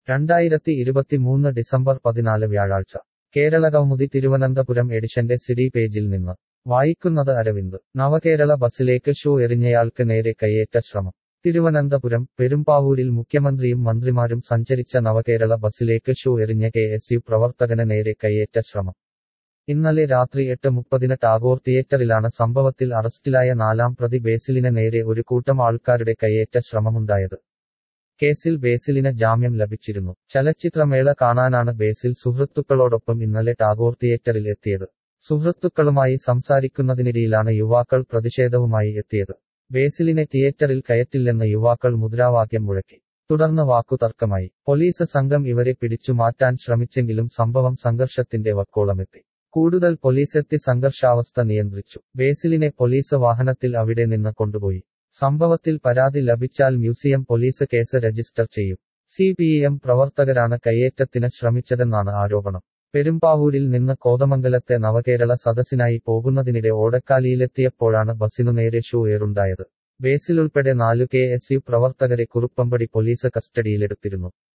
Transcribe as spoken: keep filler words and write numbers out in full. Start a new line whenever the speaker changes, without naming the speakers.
രണ്ടായിരത്തി ഇരുപത്തിമൂന്ന് ഡിസംബർ പതിനാല് വ്യാഴാഴ്ച കേരളകൗമുദി തിരുവനന്തപുരം എഡിഷന്റെ സിഡി പേജിൽ നിന്ന് വായിക്കുന്നത് അരവിന്ദ് നവകേരള ബസിലേക്ക് ഷൂ എറിഞ്ഞയാൾക്ക് നേരെ കയ്യേറ്റ ശ്രമം തിരുവനന്തപുരം പെരുമ്പാവൂരിൽ മുഖ്യമന്ത്രിയും മന്ത്രിമാരും സഞ്ചരിച്ച നവകേരള ബസിലേക്ക് ഷൂ എറിഞ്ഞ കെ എസ് യു പ്രവർത്തകന് നേരെ കയ്യേറ്റ ശ്രമം ഇന്നലെ രാത്രി എട്ട് മുപ്പതിന് ടാഗോർ തിയേറ്ററിലാണ് സംഭവത്തിൽ അറസ്റ്റിലായ നാലാം പ്രതി ബേസിലിന് നേരെ ഒരു കൂട്ടം ആൾക്കാരുടെ കയ്യേറ്റ ശ്രമമുണ്ടായത് കേസിൽ ബേസിലിന് ജാമ്യം ലഭിച്ചിരുന്നു ചലച്ചിത്രമേള കാണാനാണ് ബേസിൽ സുഹൃത്തുക്കളോടൊപ്പം ഇന്നലെ ടാഗോർ തിയേറ്ററിൽ എത്തിയത് സുഹൃത്തുക്കളുമായി സംസാരിക്കുന്നതിനിടയിലാണ് യുവാക്കൾ പ്രതിഷേധവുമായി എത്തിയത് ബേസിലിനെ തിയേറ്ററിൽ കയറ്റില്ലെന്ന് യുവാക്കൾ മുദ്രാവാക്യം മുഴക്കി തുടർന്ന് വാക്കുതർക്കമായി പോലീസ് സംഘം ഇവരെ പിടിച്ചു മാറ്റാൻ ശ്രമിച്ചെങ്കിലും സംഭവം സംഘർഷത്തിന്റെ വക്കോളമെത്തി കൂടുതൽ പോലീസെത്തി സംഘർഷാവസ്ഥ നിയന്ത്രിച്ചു ബേസിലിനെ പോലീസ് വാഹനത്തിൽ അവിടെ നിന്ന് കൊണ്ടുപോയി സംഭവത്തിൽ പരാതി ലഭിച്ചാൽ മ്യൂസിയം പോലീസ് കേസ് രജിസ്റ്റർ ചെയ്യും സി പി എം പ്രവർത്തകരാണ് കയ്യേറ്റത്തിന് ശ്രമിച്ചതെന്നാണ് ആരോപണം പെരുമ്പാവൂരിൽ നിന്ന് കോതമംഗലത്തെ നവകേരള സദസ്സിനായി പോകുന്നതിനിടെ ഓടക്കാലിയിലെത്തിയപ്പോഴാണ് ബസിനു നേരെ ഷൂ ഏറുണ്ടായത് ബേസിലുൾപ്പെടെ നാലു കെ എസ് യു പ്രവർത്തകരെ കുറുപ്പമ്പടി പോലീസ് കസ്റ്റഡിയിലെടുത്തിരുന്നു